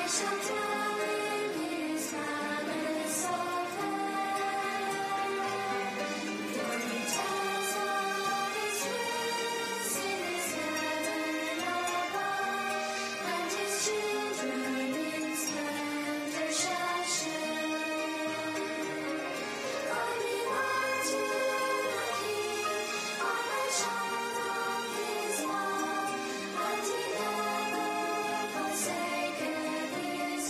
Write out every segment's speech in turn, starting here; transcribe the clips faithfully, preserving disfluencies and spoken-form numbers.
Forsaken, he is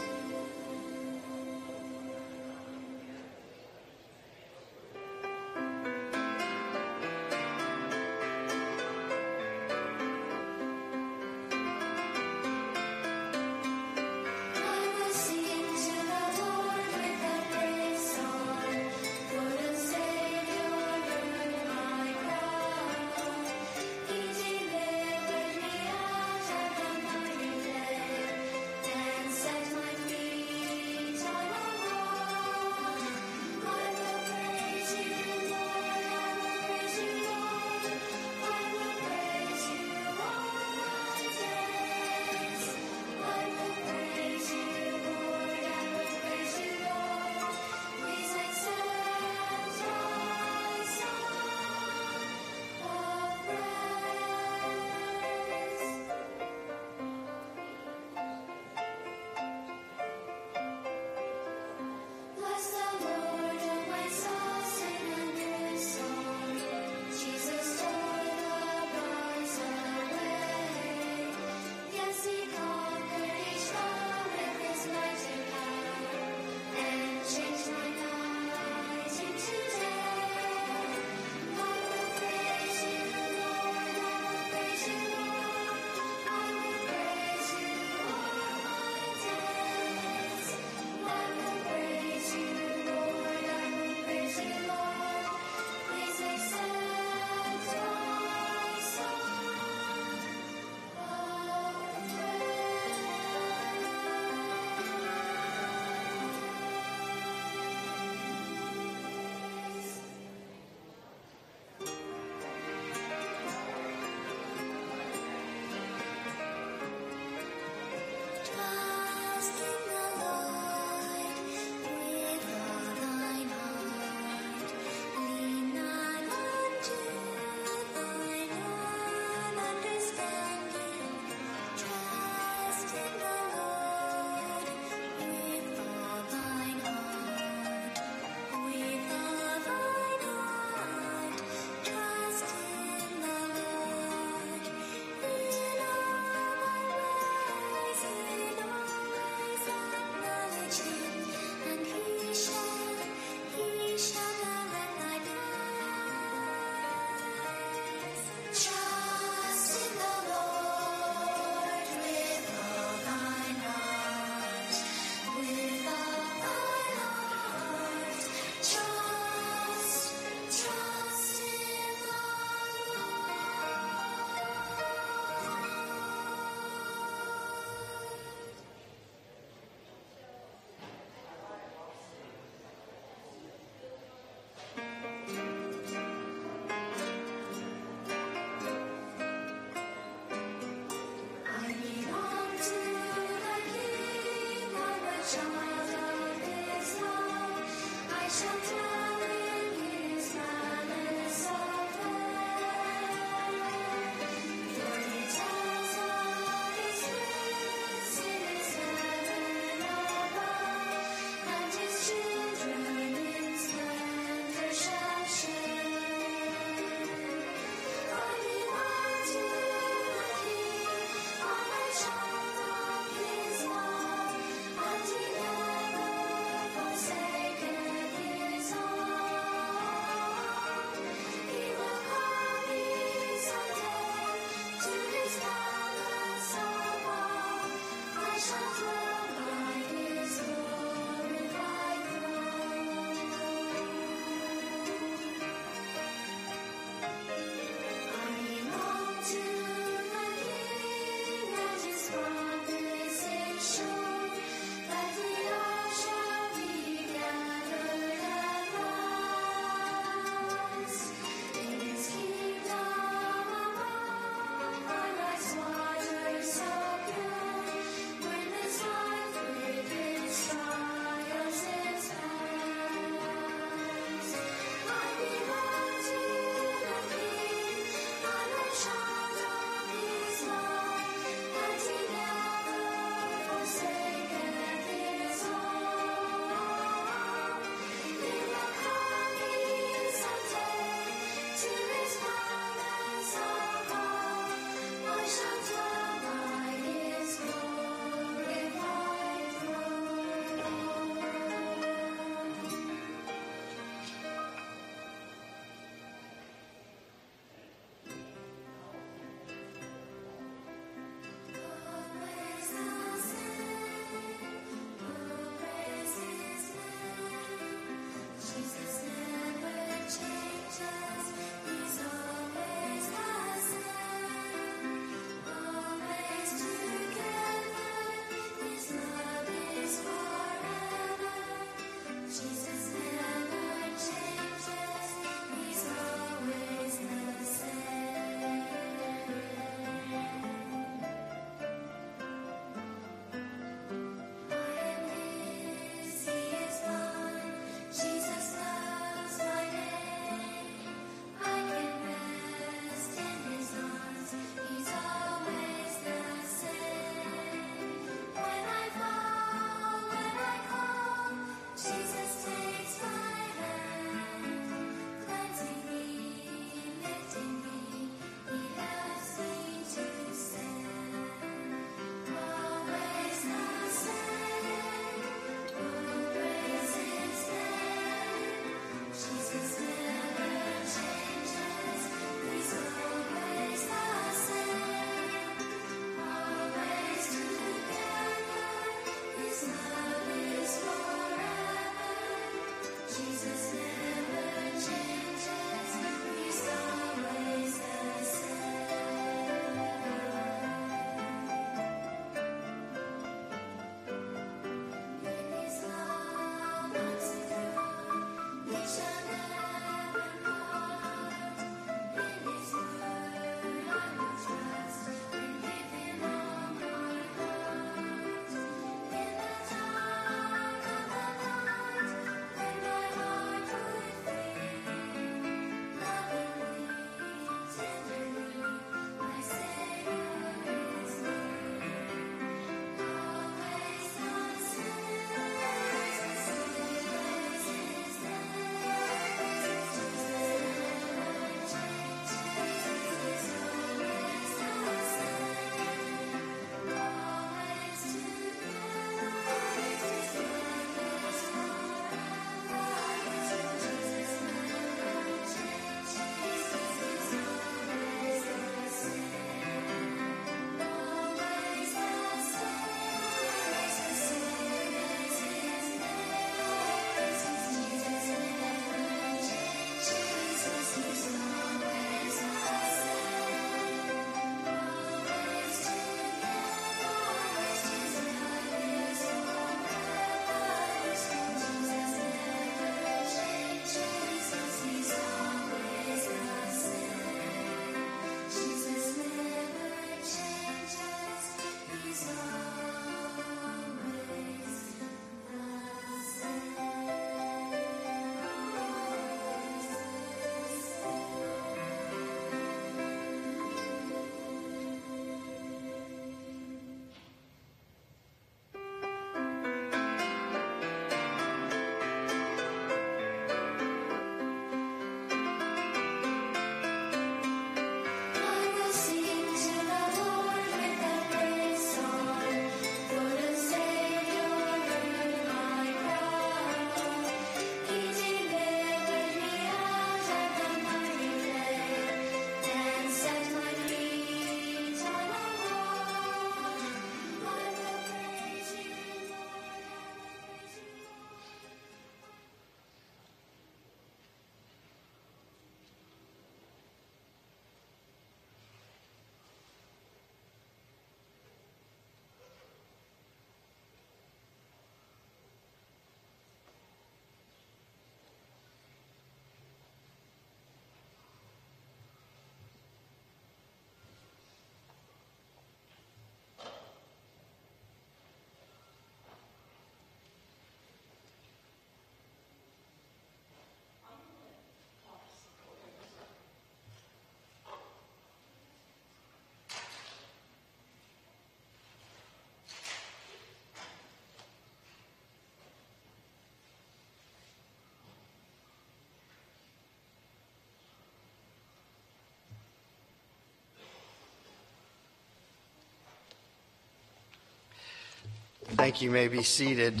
Thank you. You may be seated.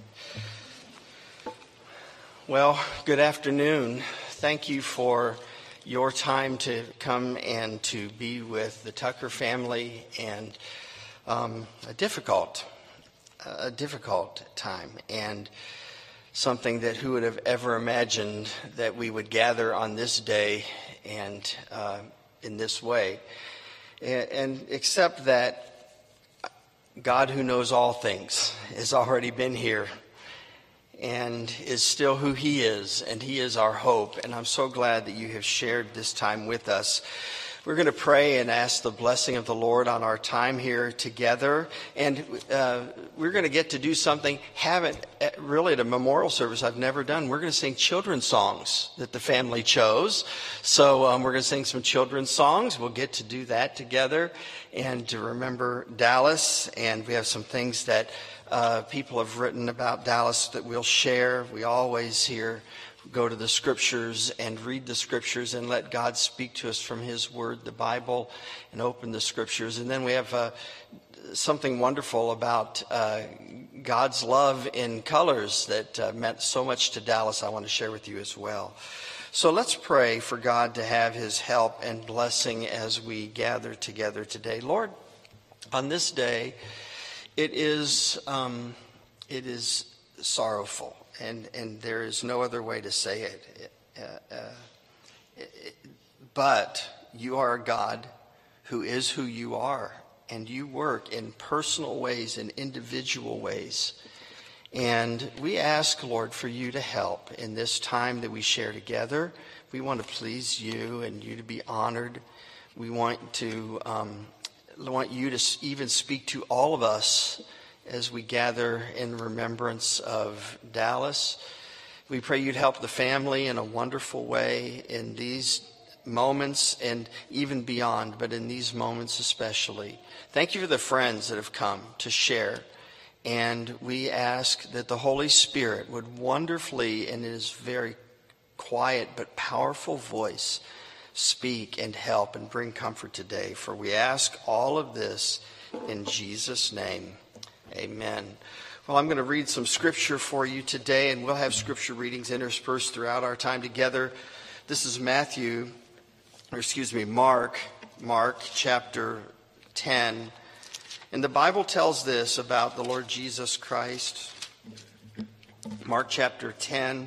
Well, good afternoon. Thank you for your time to come and to be with the Tucker family, and um, a difficult, a difficult time, and something that who would have ever imagined that we would gather on this day and uh, in this way, and, and except that God, who knows all things, has already been here and is still who He is, and He is our hope. And I'm so glad that you have shared this time with us. We're going to pray and ask the blessing of the Lord on our time here together. And uh, we're going to get to do something, haven't really at a memorial service I've never done. We're going to sing children's songs that the family chose. So um, we're going to sing some children's songs. We'll get to do that together and to remember Dallas. And we have some things that uh, people have written about Dallas that we'll share. We always hear go to the scriptures and read the scriptures and let God speak to us from His word, the Bible, and open the scriptures. And then we have uh, something wonderful about uh, God's love in colors that uh, meant so much to Dallas I want to share with you as well. So let's pray for God to have His help and blessing as we gather together today. Lord, on this day, it is um, it is sorrowful. And and there is no other way to say it. Uh, uh, it. But you are a God who is who you are. And you work in personal ways, in individual ways. And we ask, Lord, for you to help in this time that we share together. We want to please you and you to be honored. We want to um, want you to even speak to all of us as we gather in remembrance of Dallas. We pray you'd help the family in a wonderful way in these moments and even beyond, but in these moments especially. Thank you for the friends that have come to share. And we ask that the Holy Spirit would wonderfully, in His very quiet but powerful voice, speak and help and bring comfort today. For we ask all of this in Jesus' name. Amen. Well, I'm going to read some scripture for you today, and we'll have scripture readings interspersed throughout our time together. This is Matthew, or excuse me, Mark, Mark chapter ten. And the Bible tells this about the Lord Jesus Christ. Mark chapter ten.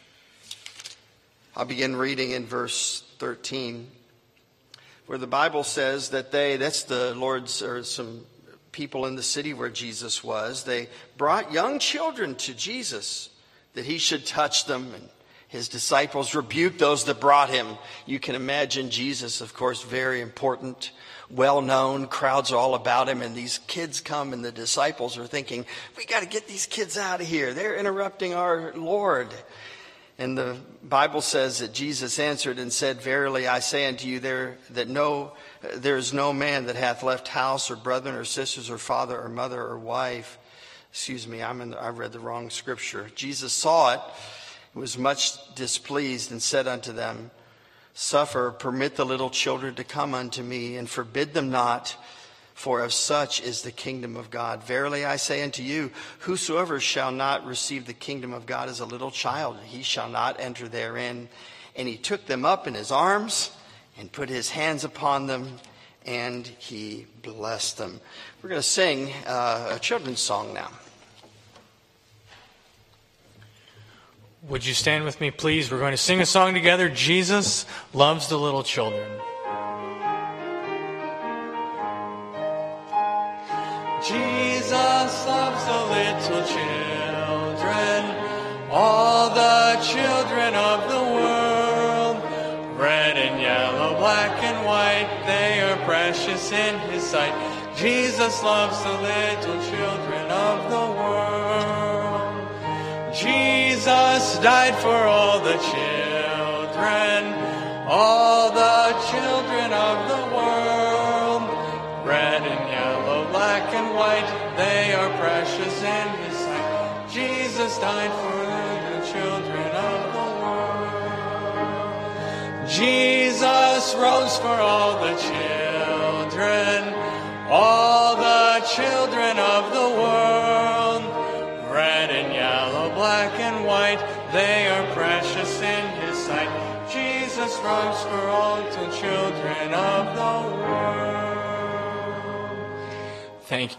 I'll begin reading in verse thirteen, where the Bible says that they, that's the Lord's, or some people in the city where Jesus was, they brought young children to Jesus that He should touch them, and His disciples rebuked those that brought Him. You can imagine Jesus, of course, very important, well-known, crowds are all about Him, and these kids come and the disciples are thinking, we got to get these kids out of here. They're interrupting our Lord. And the Bible says that Jesus answered and said, verily I say unto you, there that no there is no man that hath left house or brethren or sisters or father or mother or wife. Excuse me, I'm in the, I read the wrong scripture. Jesus saw it, was much displeased, and said unto them, suffer, permit the little children to come unto me, and forbid them not, for of such is the kingdom of God. Verily I say unto you, whosoever shall not receive the kingdom of God as a little child, he shall not enter therein. And He took them up in His arms and put His hands upon them, and He blessed them. We're going to sing uh, a children's song now. Would you stand with me, please? We're going to sing a song together. Jesus loves the little children. Jesus loves the little children, all the children of the world. Red and yellow, black and white, they are precious in His sight. Jesus loves the little children of the world. Jesus died for all the children, all the children of the world. Red and yellow, black and white, they are precious in His sight. Jesus died for the children of the world. Jesus rose for all the children, all the children of the world. stripes for all the children of the world. Thank you.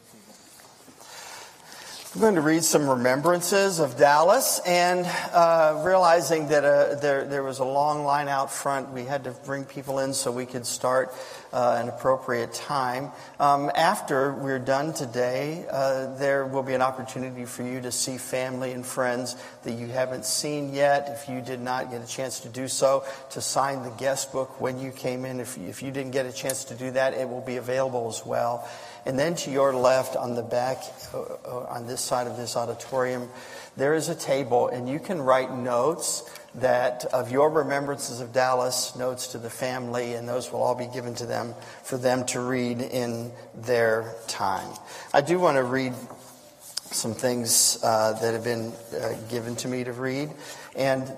I'm going to read some remembrances of Dallas, and uh, realizing that uh, there there was a long line out front, we had to bring people in so we could start uh, an appropriate time. Um, after we're done today, uh, there will be an opportunity for you to see family and friends that you haven't seen yet. If you did not get a chance to do so, to sign the guest book when you came in. If, if you didn't get a chance to do that, it will be available as well. And then to your left, on the back, uh, on this side of this auditorium, there is a table, and you can write notes that of your remembrances of Dallas, notes to the family, and those will all be given to them for them to read in their time. I do want to read some things uh, that have been uh, given to me to read. And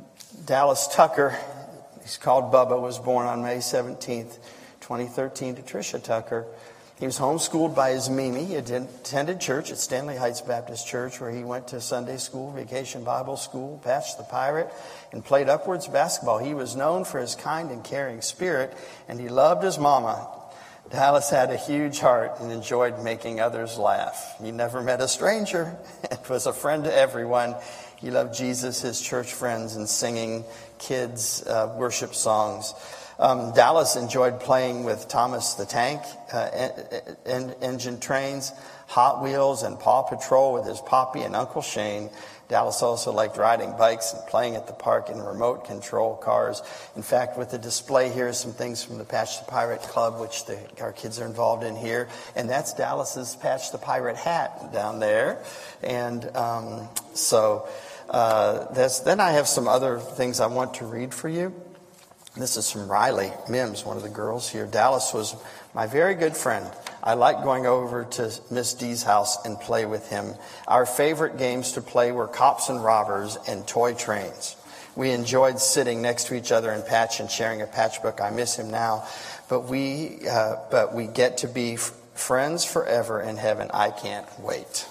Dallas Tucker, he's called Bubba, was born on May seventeenth, twenty thirteen to Tricia Tucker. He was homeschooled by his Mimi. He attended church at Stanley Heights Baptist Church, where he went to Sunday school, Vacation Bible School, Patch the Pirate, and played upwards basketball. He was known for his kind and caring spirit, and he loved his mama. Dallas had a huge heart and enjoyed making others laugh. He never met a stranger and was a friend to everyone. He loved Jesus, his church friends, and singing kids' uh, worship songs. Um, Dallas enjoyed playing with Thomas the Tank, uh, en- en- engine trains, Hot Wheels, and Paw Patrol with his Poppy and Uncle Shane. Dallas also liked riding bikes and playing at the park in remote control cars. In fact, with the display here, some things from the Patch the Pirate Club, which the, our kids are involved in here. And that's Dallas's Patch the Pirate hat down there. And um, so uh, that's, then I have some other things I want to read for you. This is from Riley Mims, one of the girls here. Dallas was my very good friend. I liked going over to Miss D's house and play with him. Our favorite games to play were cops and robbers and toy trains. We enjoyed sitting next to each other in Patch and sharing a Patch book. I miss him now, but we uh, but we get to be f- friends forever in heaven. I can't wait.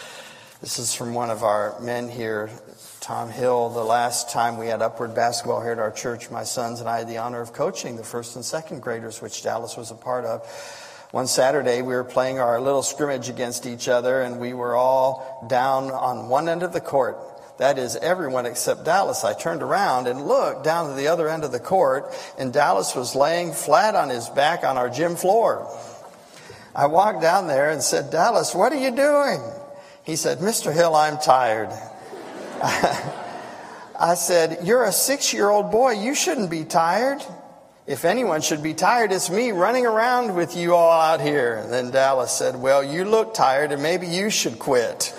This is from one of our men here, Tom Hill. The last time we had upward basketball here at our church, my sons and I had the honor of coaching the first and second graders, which Dallas was a part of. One Saturday, we were playing our little scrimmage against each other, and we were all down on one end of the court. That is, everyone except Dallas. I turned around and looked down to the other end of the court, and Dallas was laying flat on his back on our gym floor. I walked down there and said, "Dallas, what are you doing?" He said, "Mister Hill, I'm tired." I said, "You're a six-year-old boy. You shouldn't be tired. If anyone should be tired, it's me running around with you all out here." And then Dallas said, "Well, you look tired, and maybe you should quit."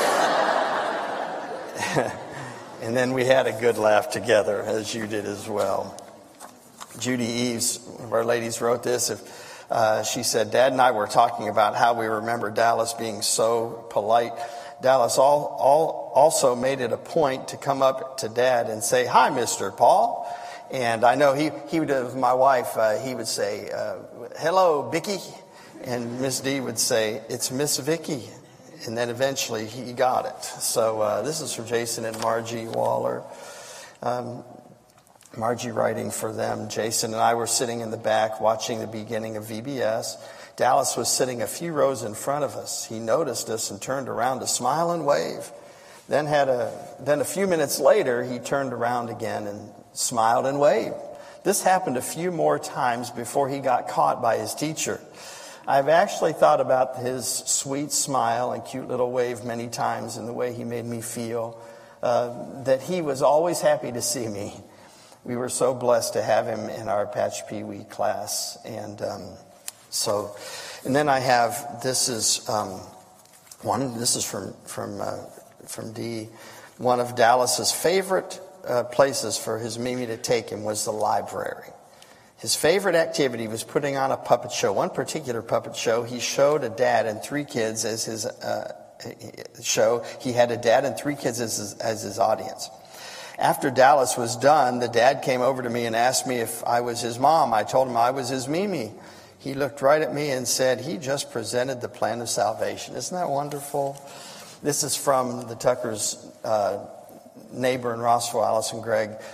And then we had a good laugh together, as you did as well. Judy Eves, one of our ladies, wrote this. If uh, she said, "Dad and I were talking about how we remember Dallas being so polite. Dallas all, all also made it a point to come up to Dad and say, 'Hi, Mister Paul.' And I know he, he would have, my wife, uh, he would say, uh, 'Hello, Vicky.' And Miss D would say, 'It's Miss Vicky.' And then eventually he got it. So uh, this is from Jason and Margie Waller. Um, Margie writing for them. Jason and I were sitting in the back watching the beginning of V B S. Dallas was sitting a few rows in front of us. He noticed us and turned around to smile and wave. Then had a then a few minutes later, he turned around again and smiled and waved. This happened a few more times before he got caught by his teacher. I've actually thought about his sweet smile and cute little wave many times and the way he made me feel, uh, that he was always happy to see me. We were so blessed to have him in our Patch Pee Wee class. And um, so, and then I have, this is um, one, this is from, from, uh, from Dee. One of Dallas's favorite uh, places for his Mimi to take him was the library. His favorite activity was putting on a puppet show. One particular puppet show, he showed a dad and three kids as his uh, show. He had a dad and three kids as his, as his audience. After Dallas was done, the dad came over to me and asked me if I was his mom. I told him I was his Mimi. He looked right at me and said, he just presented the plan of salvation. Isn't that wonderful? This is from the Tucker's uh, neighbor in Rossville, Allison Gregg.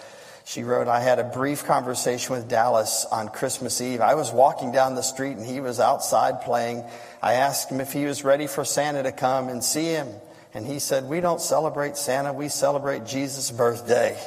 She wrote, I had a brief conversation with Dallas on Christmas Eve. I was walking down the street and he was outside playing. I asked him if he was ready for Santa to come and see him. And he said, we don't celebrate Santa, we celebrate Jesus' birthday.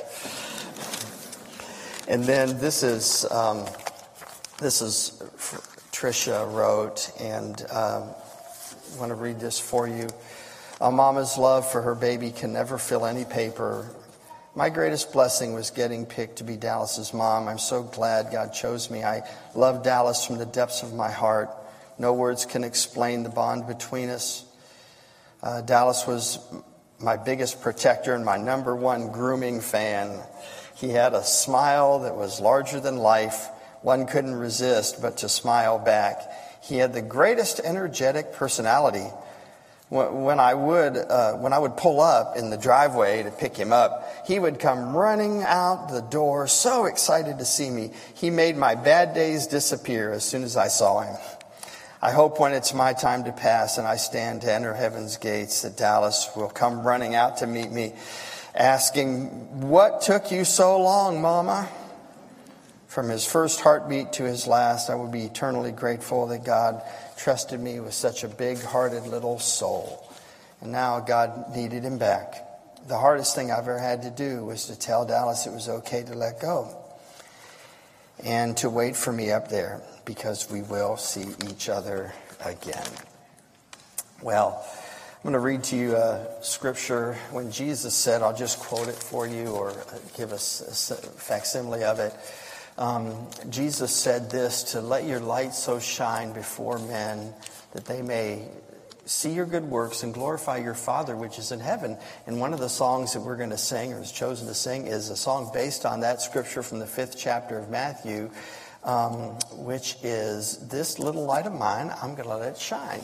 And then this is, um, this is Tricia wrote, and um, I want to read this for you. A mama's love for her baby can never fill any paper. My greatest blessing was getting picked to be Dallas's mom. I'm so glad God chose me. I love Dallas from the depths of my heart. No words can explain the bond between us. Uh, Dallas was my biggest protector and my number one grooming fan. He had a smile that was larger than life. One couldn't resist but to smile back. He had the greatest energetic personality. When I would uh, when I would pull up in the driveway to pick him up, he would come running out the door, so excited to see me. He made my bad days disappear as soon as I saw him. I hope when it's my time to pass and I stand to enter heaven's gates that Dallas will come running out to meet me, asking, what took you so long, Mama? From his first heartbeat to his last, I will be eternally grateful that God trusted me with such a big-hearted little soul. And now God needed him back. The hardest thing I've ever had to do was to tell Dallas it was okay to let go and to wait for me up there, because we will see each other again. Well, I'm going to read to you a scripture when Jesus said, I'll just quote it for you or give us a facsimile of it. Um, Jesus said this, to let your light so shine before men that they may see your good works and glorify your Father which is in heaven. And one of the songs that we're going to sing, or is chosen to sing, is a song based on that scripture from the fifth chapter of Matthew, um, which is, this little light of mine, I'm going to let it shine.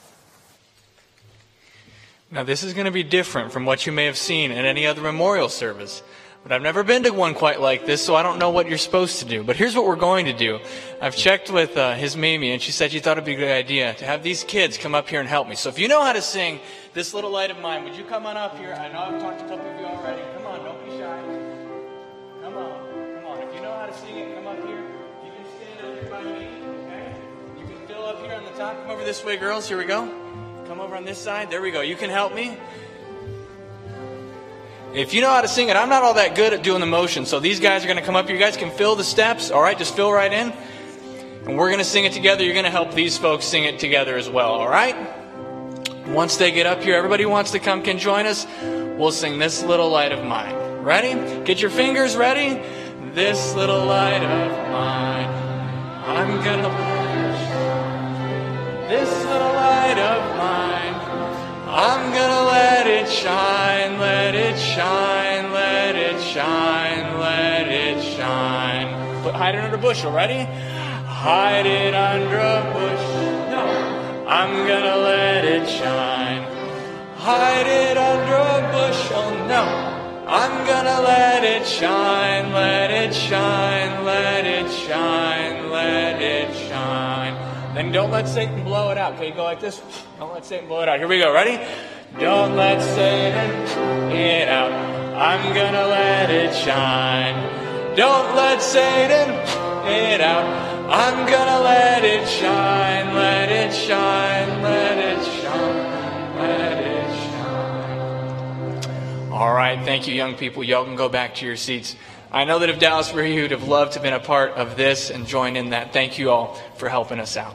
Now this is going to be different from what you may have seen in any other memorial service. But I've never been to one quite like this, so I don't know what you're supposed to do. But here's what we're going to do. I've checked with uh, his Mimi, and she said she thought it'd be a good idea to have these kids come up here and help me. So if you know how to sing This Little Light of Mine, would you come on up here? I know I've talked to a couple of you already. Come on, don't be shy. Come on, come on. If you know how to sing it, come up here. You can stand up here by me, okay? You can fill up here on the top. Come over this way, girls. Here we go. Come over on this side. There we go. You can help me. If you know how to sing it, I'm not all that good at doing the motion, so these guys are going to come up here. You guys can fill the steps, all right? Just fill right in. And we're going to sing it together. You're going to help these folks sing it together as well, all right? Once they get up here, everybody who wants to come can join us. We'll sing This Little Light of Mine. Ready? Get your fingers ready. This little light of mine, I'm going to This little light of mine, I'm gonna let it shine, let it shine, let it shine, let it shine. Put, hide it under a bushel, ready? Hide it under a bushel. No. I'm gonna let it shine. Hide it under a bushel. No. I'm gonna let it shine, let it shine, let it shine, let it shine. Then don't let Satan blow it out. Okay, go like this. Don't let Satan blow it out. Here we go. Ready? Don't let Satan it out. I'm gonna let it shine. Don't let Satan it out. I'm gonna let it shine. Let it shine. Let it shine. Let it shine. All right. Thank you, young people. Y'all can go back to your seats. I know that if Dallas were here, you'd have loved to have been a part of this and join in that. Thank you all for helping us out.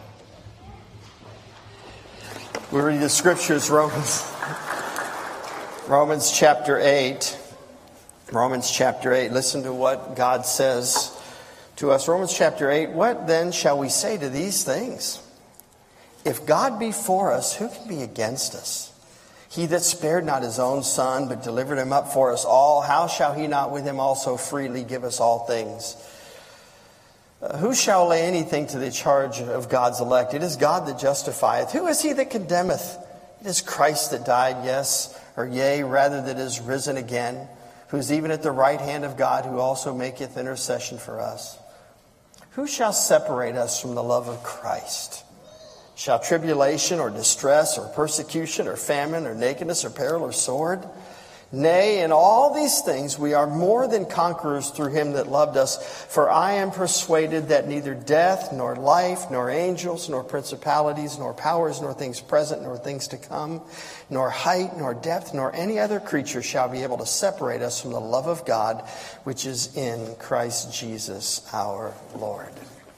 We read the scriptures, Romans, Romans chapter eight. Romans chapter eight. Listen to what God says to us. Romans chapter eight. What then shall we say to these things? If God be for us, who can be against us? He that spared not his own son, but delivered him up for us all, how shall he not with him also freely give us all things? Uh, who shall lay anything to the charge of God's elect? It is God that justifieth. Who is he that condemneth? It is Christ that died, yes, or yea, rather that is risen again, who is even at the right hand of God, who also maketh intercession for us. Who shall separate us from the love of Christ? Shall tribulation or distress or persecution or famine or nakedness or peril or sword? Nay, in all these things we are more than conquerors through him that loved us. For I am persuaded that neither death, nor life, nor angels, nor principalities, nor powers, nor things present, nor things to come, nor height, nor depth, nor any other creature shall be able to separate us from the love of God, which is in Christ Jesus our Lord.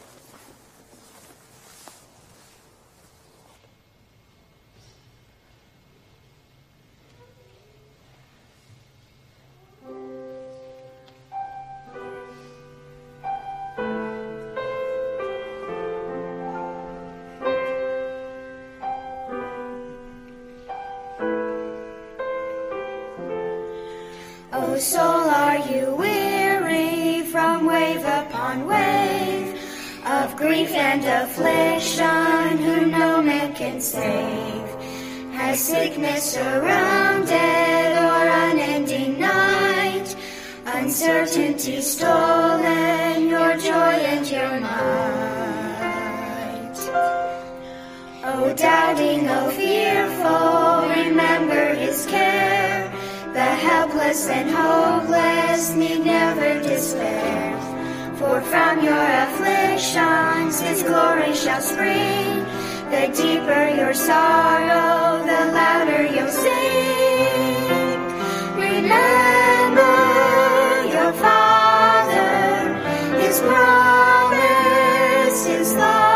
O soul, are you weary from wave upon wave of grief and affliction, whom no man can save? Has sickness surrounded or unending night, uncertainty stolen your joy and your might? O doubting, O fearful, remember his care. The helpless and hopeless need never despair. For from your afflictions his glory shall spring. The deeper your sorrow, the louder you'll sing. Remember your Father, his promise, his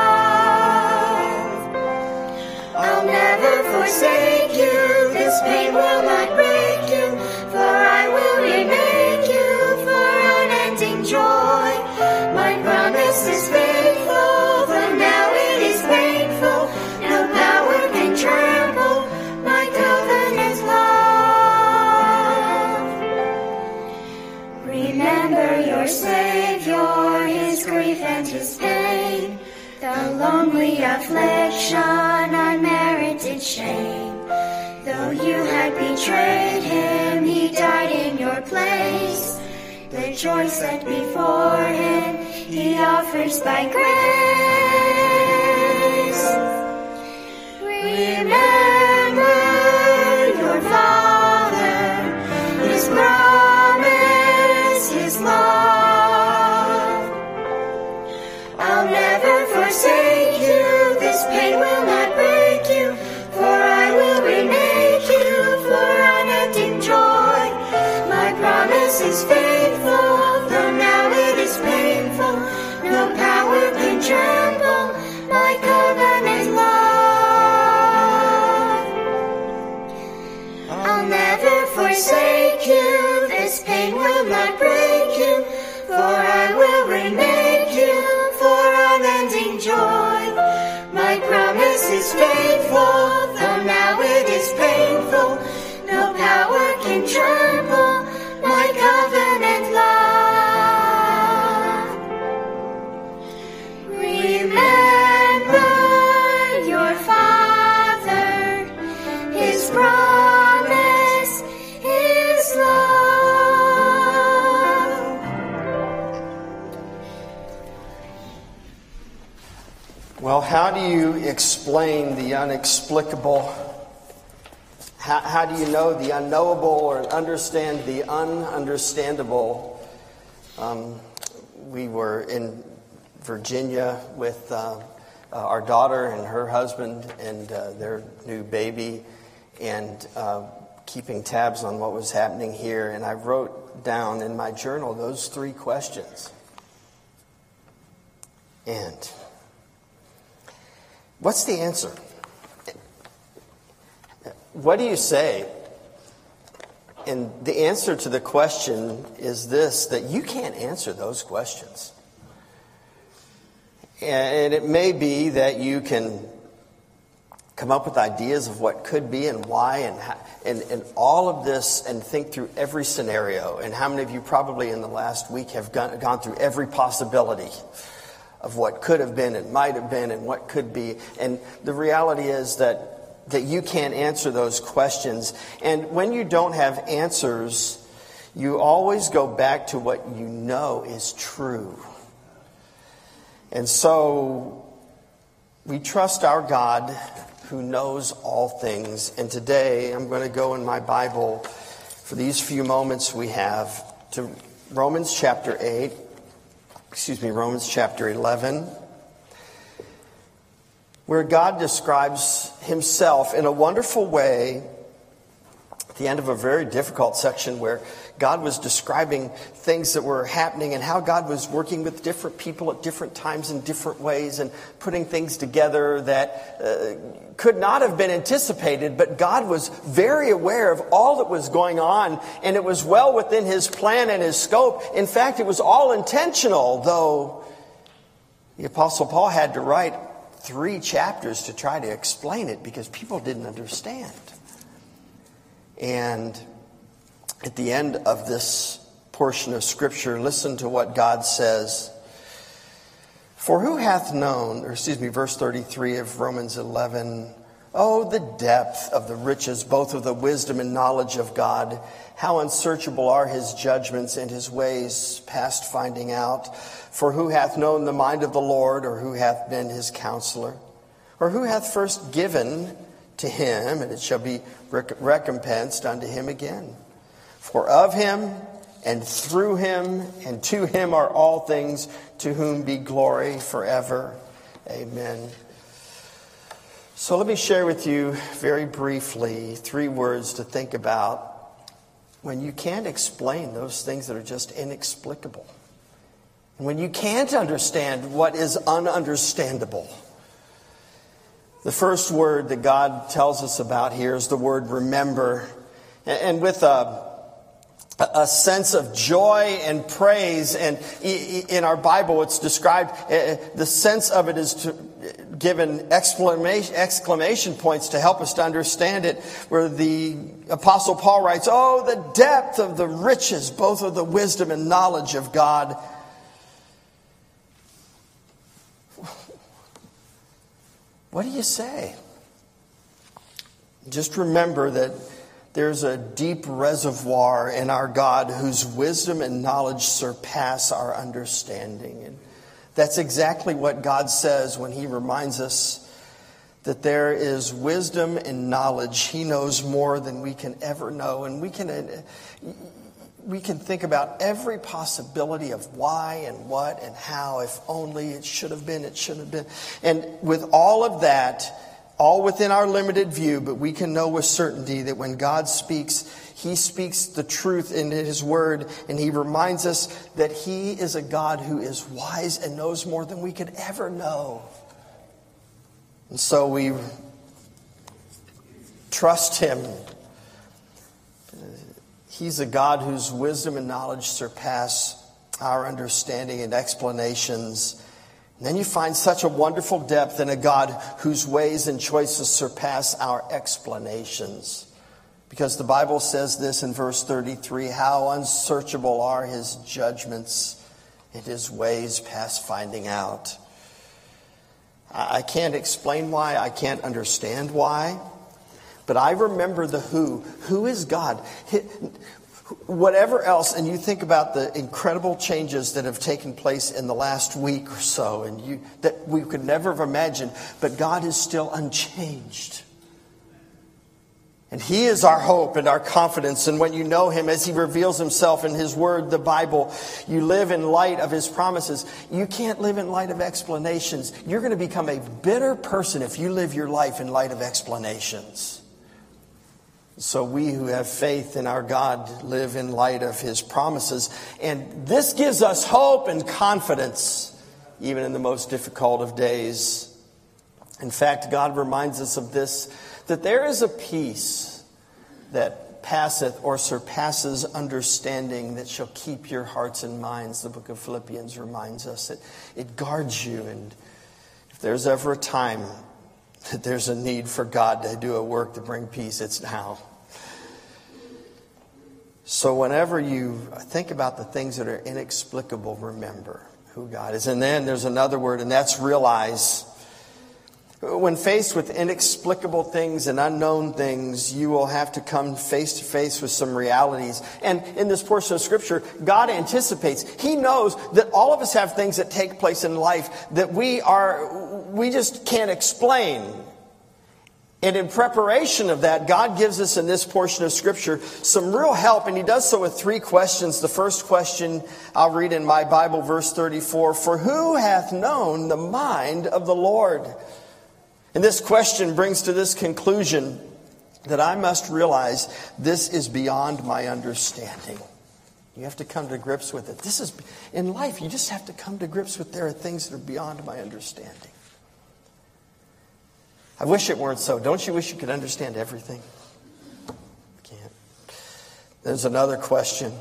love. I'll never forsake you, this pain will not break you, for I will remake you for unending joy. My promise is faithful, though now it is painful. No power can trample my covenant love. Remember your Savior, his grief and his pain, the lonely affliction, unmerited shame. Though you had betrayed him, he died in your place. The joy set before him, he offers by grace. Remember your Father, his promise, his love. I'll never forsake you, this pain will not break you, for I will remake you for unending joy. My promise is faithful, though now it is painful. No power can trample my covenant love. I'll never forsake you, this pain will not break you, for I will remake you for unending joy. My promise is faithful, though now it is painful. No power can trample my covenant love. Remember your Father, his promise, his love. Well, how do you explain the unexplicable? How, how do you know the unknowable or understand the ununderstandable? Um, we were in Virginia with uh, uh, our daughter and her husband and uh, their new baby, and uh, keeping tabs on what was happening here. And I wrote down in my journal those three questions. And what's the answer? What do you say? And the answer to the question is this, that you can't answer those questions. And it may be that you can come up with ideas of what could be and why and, how, and and all of this, and think through every scenario. And how many of you probably in the last week have gone, gone through every possibility of what could have been and might have been and what could be. And the reality is that that you can't answer those questions. And when you don't have answers, you always go back to what you know is true. And so we trust our God who knows all things. And today I'm going to go in my Bible for these few moments we have to Romans chapter eight, excuse me, Romans chapter eleven, where God describes himself in a wonderful way at the end of a very difficult section where God was describing things that were happening and how God was working with different people at different times in different ways and putting things together that uh, could not have been anticipated, but God was very aware of all that was going on, and it was well within his plan and his scope. In fact, it was all intentional, though the Apostle Paul had to write three chapters to try to explain it because people didn't understand. And at the end of this portion of Scripture, listen to what God says. For who hath known, or excuse me, verse thirty-three of Romans eleven, oh, the depth of the riches, both of the wisdom and knowledge of God. How unsearchable are his judgments and his ways past finding out. For who hath known the mind of the Lord, or who hath been his counselor? Or who hath first given to him, and it shall be rec- recompensed unto him again? For of him, and through him, and to him are all things, to whom be glory forever. Amen. So let me share with you very briefly three words to think about when you can't explain those things that are just inexplicable. And when you can't understand what is ununderstandable. The first word that God tells us about here is the word remember. And with a A sense of joy and praise, and in our Bible it's described, the sense of it is to, given exclamation, exclamation points to help us to understand it, where the Apostle Paul writes, oh, the depth of the riches, both of the wisdom and knowledge of God. What do you say? Just remember that there's a deep reservoir in our God whose wisdom and knowledge surpass our understanding. And that's exactly what God says when he reminds us that there is wisdom and knowledge. He knows more than we can ever know. And we can, we can think about every possibility of why and what and how, if only it should have been, it shouldn't have been. And with all of that, all within our limited view, but we can know with certainty that when God speaks, he speaks the truth in his word, and he reminds us that he is a God who is wise and knows more than we could ever know. And so we trust him. He's a God whose wisdom and knowledge surpass our understanding and explanations. And then you find such a wonderful depth in a God whose ways and choices surpass our explanations. Because the Bible says this in verse thirty-three, how unsearchable are his judgments and his ways past finding out. I can't explain why, I can't understand why, but I remember the who. Who is God? Whatever else, and you think about the incredible changes that have taken place in the last week or so, and you that we could never have imagined, but God is still unchanged. And he is our hope and our confidence. And when you know him as he reveals himself in his word, the Bible, you live in light of his promises. You can't live in light of explanations. You're going to become a bitter person if you live your life in light of explanations. So we who have faith in our God live in light of his promises. And this gives us hope and confidence, even in the most difficult of days. In fact, God reminds us of this, that there is a peace that passeth or surpasses understanding that shall keep your hearts and minds. The book of Philippians reminds us that it guards you. And if there's ever a time that there's a need for God to do a work to bring peace, it's now. So whenever you think about the things that are inexplicable, remember who God is. And then there's another word, and that's realize. When faced with inexplicable things and unknown things, you will have to come face to face with some realities. And in this portion of Scripture, God anticipates. He knows that all of us have things that take place in life that we are, we just can't explain. And in preparation of that, God gives us in this portion of Scripture some real help, and He does so with three questions. The first question I'll read in my Bible, verse thirty-four, "For who hath known the mind of the Lord?" And this question brings to this conclusion that I must realize this is beyond my understanding. You have to come to grips with it. This is, in life, you just have to come to grips with there are things that are beyond my understanding. I wish it weren't so. Don't you wish you could understand everything? You can't. There's another question.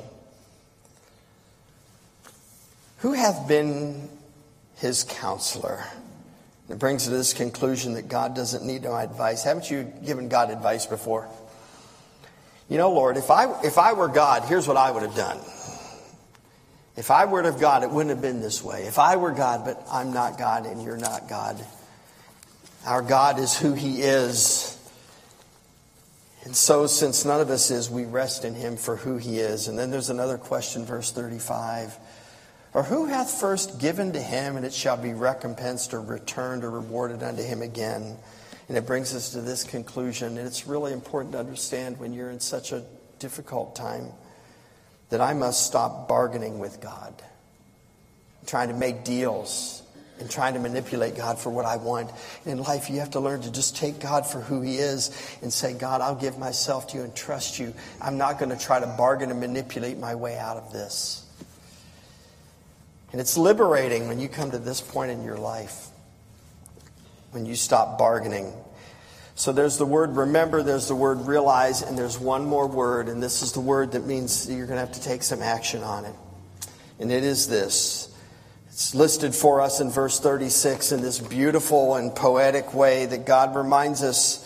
Who hath been his counselor? It brings to this conclusion that God doesn't need no advice. Haven't you given God advice before? You know, Lord, if I if I were God, here's what I would have done. If I were of God, it wouldn't have been this way. If I were God, but I'm not God and you're not God. Our God is who He is. And so, since none of us is, we rest in Him for who He is. And then there's another question, verse thirty-five. "Or who hath first given to him, and it shall be recompensed or returned or rewarded unto him again?" And it brings us to this conclusion. And it's really important to understand when you're in such a difficult time that I must stop bargaining with God, trying to make deals and trying to manipulate God for what I want. In life, you have to learn to just take God for who He is and say, "God, I'll give myself to you and trust you. I'm not going to try to bargain and manipulate my way out of this." And it's liberating when you come to this point in your life, when you stop bargaining. So there's the word remember, there's the word realize, and there's one more word, and this is the word that means you're going to have to take some action on it. And it is this. It's listed for us in verse thirty-six in this beautiful and poetic way that God reminds us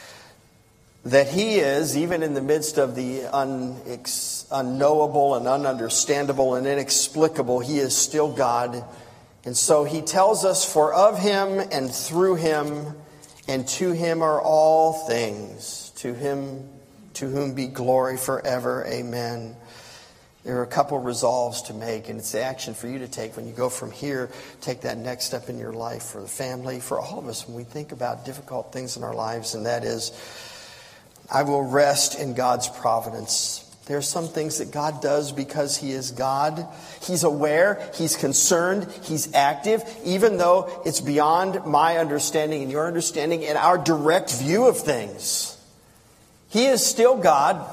that He is, even in the midst of the unex- unknowable and ununderstandable and inexplicable, He is still God. And so He tells us, "For of Him and through Him and to Him are all things. To Him, to whom be glory forever. Amen." There are a couple resolves to make, and it's the action for you to take when you go from here, take that next step in your life, for the family, for all of us when we think about difficult things in our lives, and that is, I will rest in God's providence. There are some things that God does because He is God. He's aware, He's concerned, He's active, even though it's beyond my understanding and your understanding and our direct view of things. He is still God.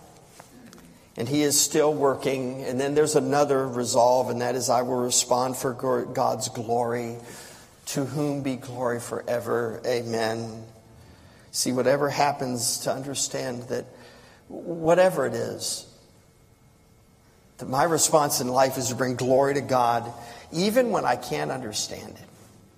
And He is still working. And then there's another resolve, and that is I will respond for God's glory. To whom be glory forever. Amen. See, whatever happens, to understand that whatever it is, that my response in life is to bring glory to God, even when I can't understand it.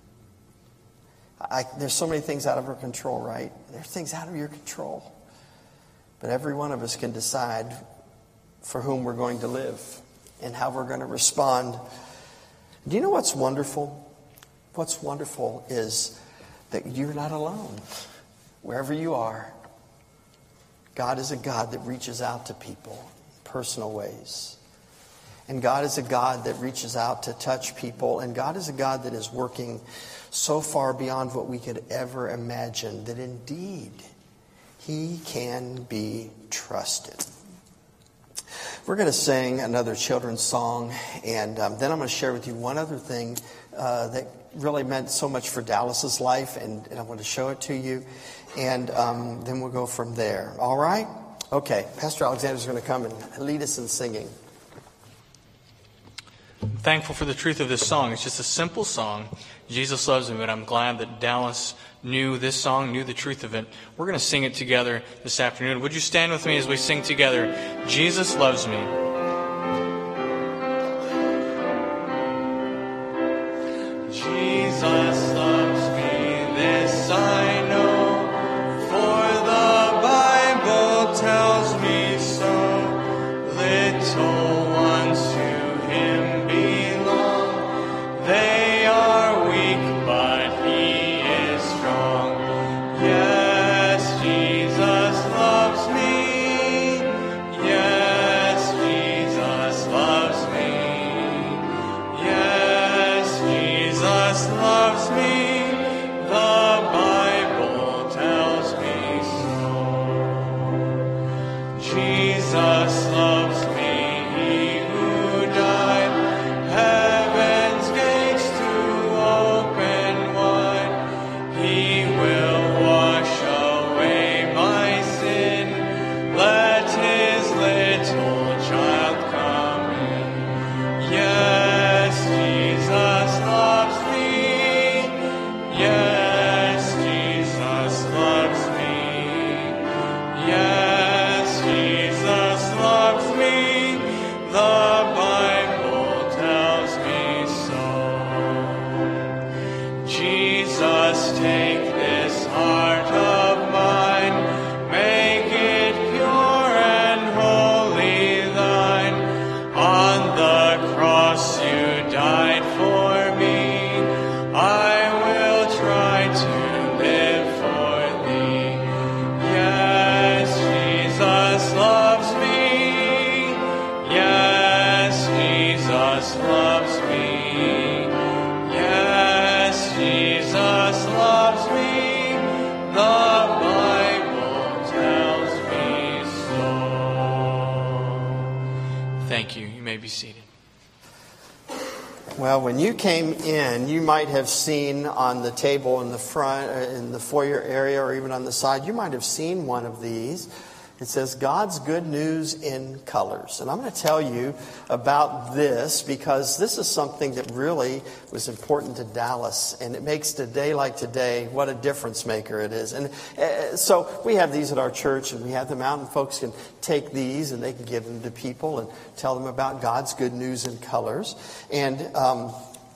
I, there's so many things out of our control, right? There's things out of your control. But every one of us can decide for whom we're going to live and how we're going to respond. Do you know what's wonderful? What's wonderful is that you're not alone. Wherever you are, God is a God that reaches out to people in personal ways. And God is a God that reaches out to touch people. And God is a God that is working so far beyond what we could ever imagine that indeed He can be trusted. We're going to sing another children's song, and um, then I'm going to share with you one other thing uh, that really meant so much for Dallas's life, and, and I want to show it to you, and um, then we'll go from there. All right? Okay, Pastor Alexander's going to come and lead us in singing. I'm thankful for the truth of this song. It's just a simple song, Jesus Loves Me, but I'm glad that Dallas knew this song, knew the truth of it. We're going to sing it together this afternoon. Would you stand with me as we sing together, Jesus Loves Me? Jesus loves me, this I know, for the Bible tells me so. Little ones to Him belong, they are weak, but He is strong. Yes, Jesus loves me, yes, Jesus take this heart of mine, make it pure and wholly thine. On the cross you died for me. I will try to live for thee. Yes, Jesus loves me. Yes, Jesus loves me. Yes, Jesus loves me. The Bible tells me so. Thank you. You may be seated. Well, when you came in, you might have seen on the table in the front, uh, in the foyer area, or even on the side, you might have seen one of these. It says, God's Good News in Colors. And I'm going to tell you about this because this is something that really was important to Dallas. And it makes a day like today, what a difference maker it is. And uh, so we have these at our church, and we have them out, and folks can take these and they can give them to people and tell them about God's Good News in Colors. And um,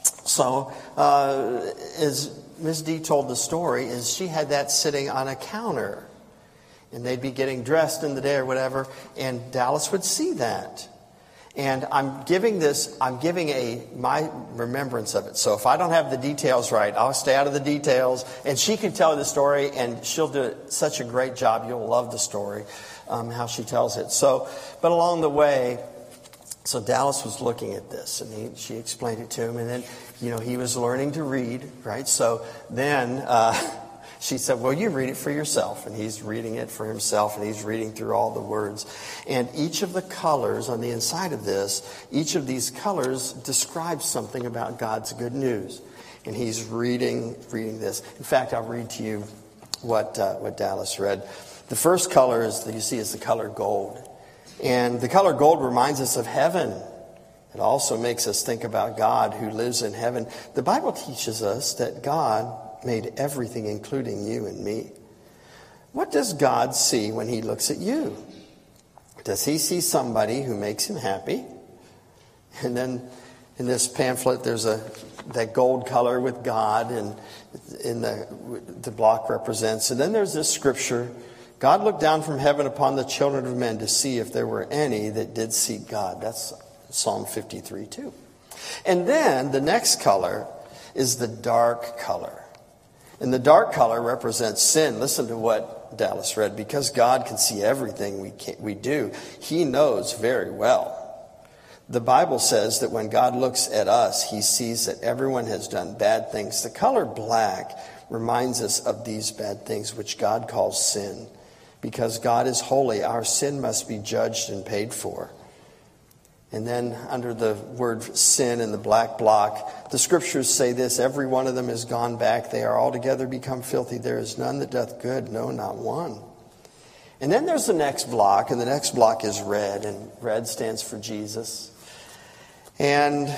so uh, as Miz D told the story, is she had that sitting on a counter. And they'd be getting dressed in the day or whatever, and Dallas would see that. And I'm giving this, I'm giving a my remembrance of it. So if I don't have the details right, I'll stay out of the details. And she can tell the story, and she'll do such a great job. You'll love the story, um, how she tells it. So, but along the way, so Dallas was looking at this, and he, she explained it to him. And then, you know, he was learning to read, right? So then... Uh, She said, well, you read it for yourself. And he's reading it for himself, and he's reading through all the words. And each of the colors on the inside of this, each of these colors describes something about God's good news. And he's reading reading this. In fact, I'll read to you what uh, what Dallas read. The first color is that you see is the color gold. And the color gold reminds us of heaven. It also makes us think about God who lives in heaven. The Bible teaches us that God made everything, including you and me. What does God see when he looks at you? Does he see somebody who makes him happy? And then in this pamphlet, there's a that gold color with God, and in the the block represents. And then there's this scripture: God looked down from heaven upon the children of men to see if there were any that did seek God. That's Psalm fifty-three too. And then the next color is the dark color. And the dark color represents sin. Listen to what Dallas read. Because God can see everything we can, we do, he knows very well. The Bible says that when God looks at us, he sees that everyone has done bad things. The color black reminds us of these bad things, which God calls sin. Because God is holy, our sin must be judged and paid for. And then under the word sin in the black block, the scriptures say this: every one of them is gone back. They are altogether become filthy. There is none that doth good, no, not one. And then there's the next block, and the next block is red, and red stands for Jesus. And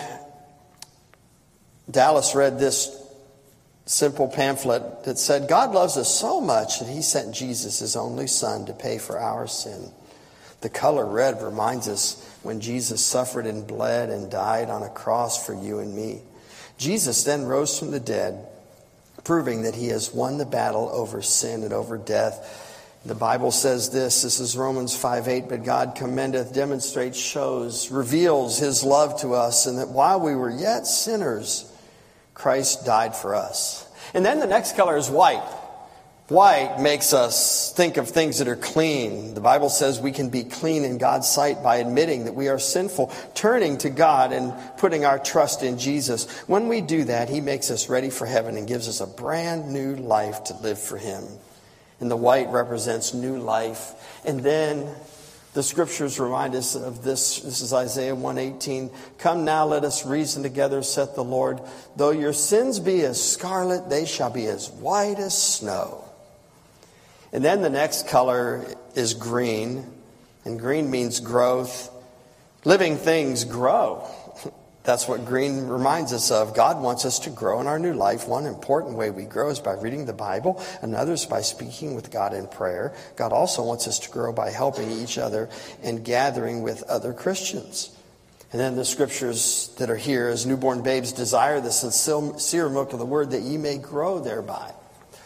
Dallas read this simple pamphlet that said, God loves us so much that he sent Jesus, his only son, to pay for our sin. The color red reminds us when Jesus suffered and bled and died on a cross for you and me. Jesus then rose from the dead, proving that he has won the battle over sin and over death. The Bible says this, this is Romans five eight, but God commendeth, demonstrates, shows, reveals his love to us, and that while we were yet sinners, Christ died for us. And then the next color is white. White makes us think of things that are clean. The Bible says we can be clean in God's sight by admitting that we are sinful, turning to God and putting our trust in Jesus. When we do that, he makes us ready for heaven and gives us a brand new life to live for him. And the white represents new life. And then the scriptures remind us of this. This is Isaiah one eighteen. Come now, let us reason together, saith the Lord. Though your sins be as scarlet, they shall be as white as snow. And then the next color is green. And green means growth. Living things grow. That's what green reminds us of. God wants us to grow in our new life. One important way we grow is by reading the Bible. Another is by speaking with God in prayer. God also wants us to grow by helping each other and gathering with other Christians. And then the scriptures that are here, as newborn babes desire the sincere milk of the word, that ye may grow thereby.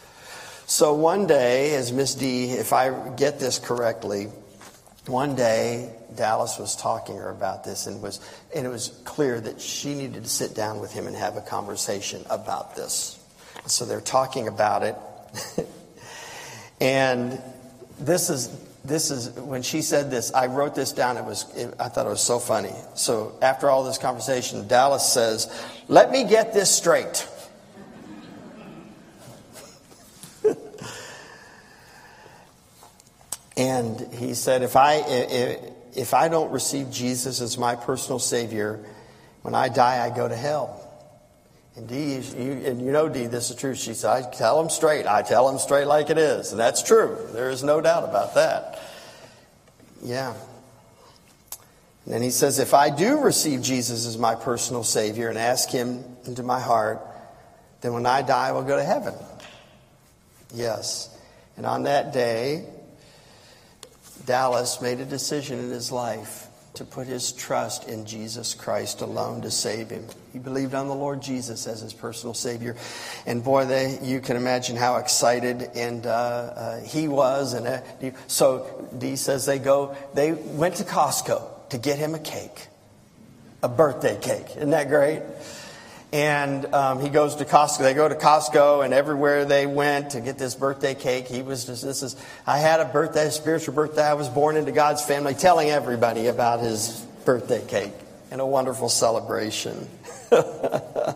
So one day, as Miss D, if I get this correctly, one day Dallas was talking to her about this, and was and it was clear that she needed to sit down with him and have a conversation about this. So they're talking about it, and this is this is when she said this. I wrote this down. It was it, I thought it was so funny. So after all this conversation, Dallas says, "Let me get this straight." And he said, if I if I don't receive Jesus as my personal Savior, when I die, I go to hell. And Dee, you, and you know, Dee, this is true. She said, I tell them straight. I tell them straight like it is. And that's true. There is no doubt about that. Yeah. And then he says, if I do receive Jesus as my personal Savior and ask Him into my heart, then when I die, I will go to heaven. Yes. And on that day, Dallas made a decision in his life to put his trust in Jesus Christ alone to save him. He believed on the Lord Jesus as his personal Savior. And boy, they, you can imagine how excited and uh, uh, he was. And uh, so Dee says they go. They went to Costco to get him a cake, a birthday cake. Isn't that great? And um, he goes to Costco. They go to Costco, and everywhere they went to get this birthday cake, he was just, this is, I had a birthday, a spiritual birthday. I was born into God's family, telling everybody about his birthday cake. And a wonderful celebration. The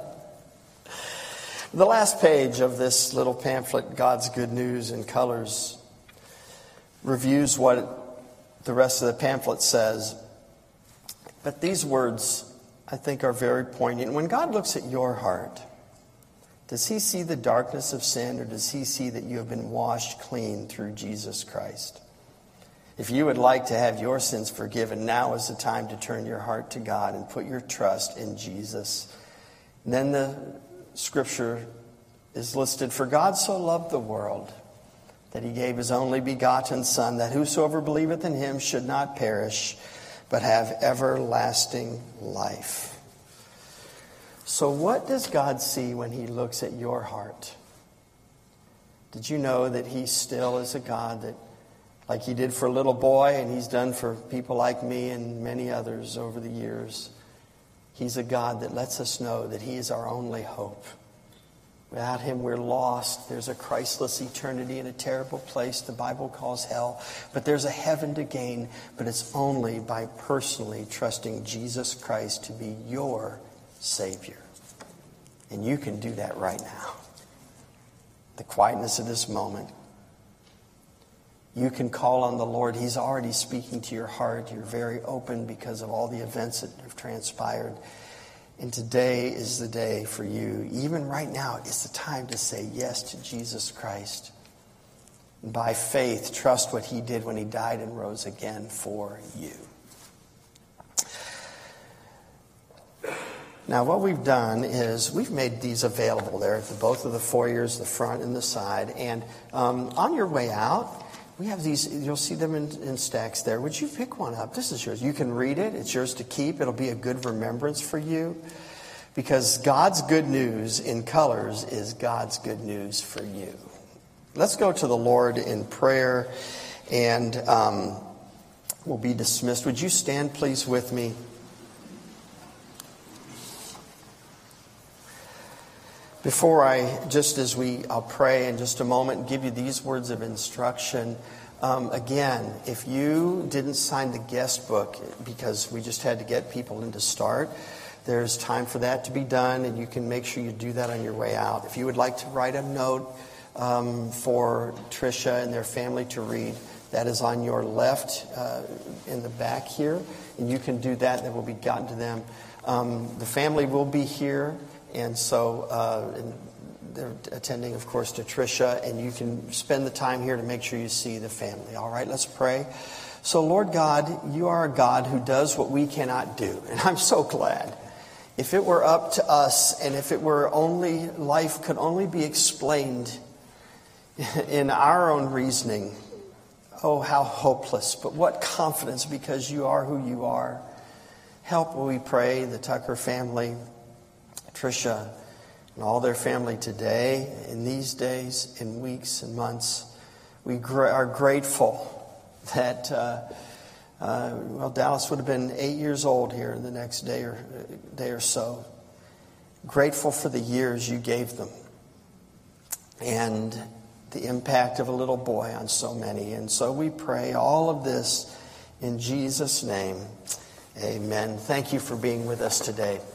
last page of this little pamphlet, God's Good News in Colors, reviews what the rest of the pamphlet says. But these words, I think, are very poignant. When God looks at your heart, does He see the darkness of sin, or does He see that you have been washed clean through Jesus Christ? If you would like to have your sins forgiven, now is the time to turn your heart to God and put your trust in Jesus. And then the scripture is listed, for God so loved the world that He gave His only begotten Son, that whosoever believeth in Him should not perish, but have everlasting life. So what does God see when He looks at your heart? Did you know that He still is a God that, like He did for a little boy, and He's done for people like me and many others over the years, He's a God that lets us know that He is our only hope. Without Him, we're lost. There's a Christless eternity in a terrible place the Bible calls hell. But there's a heaven to gain, but it's only by personally trusting Jesus Christ to be your Savior. And you can do that right now. The quietness of this moment. You can call on the Lord. He's already speaking to your heart. You're very open because of all the events that have transpired. And today is the day for you. Even right now, it's the time to say yes to Jesus Christ. And by faith, trust what He did when He died and rose again for you. Now, what we've done is we've made these available there at the, both of the foyers, the front and the side. And um, on your way out, we have these, you'll see them in, in stacks there. Would you pick one up? This is yours. You can read it. It's yours to keep. It'll be a good remembrance for you. Because God's good news in colors is God's good news for you. Let's go to the Lord in prayer, and um, we'll be dismissed. Would you stand, please, with me? Before I, just as we, I'll pray in just a moment and give you these words of instruction. Um, again, if you didn't sign the guest book because we just had to get people in to start, there's time for that to be done, and you can make sure you do that on your way out. If you would like to write a note um, for Tricia and their family to read, that is on your left uh, in the back here, and you can do that. That will be gotten to them. Um, the family will be here. And so uh, and they're attending, of course, to Tricia, and you can spend the time here to make sure you see the family. All right, let's pray. So, Lord God, you are a God who does what we cannot do. And I'm so glad. If it were up to us, and if it were only, life could only be explained in our own reasoning, oh, how hopeless. But what confidence, because you are who you are. Help, we pray, the Tucker family, Tricia, and all their family today, in these days, in weeks and months. We gra- are grateful that, uh, uh, well, Dallas would have been eight years old here in the next day or, day or so. Grateful for the years you gave them and the impact of a little boy on so many. And so we pray all of this in Jesus' name. Amen. Thank you for being with us today.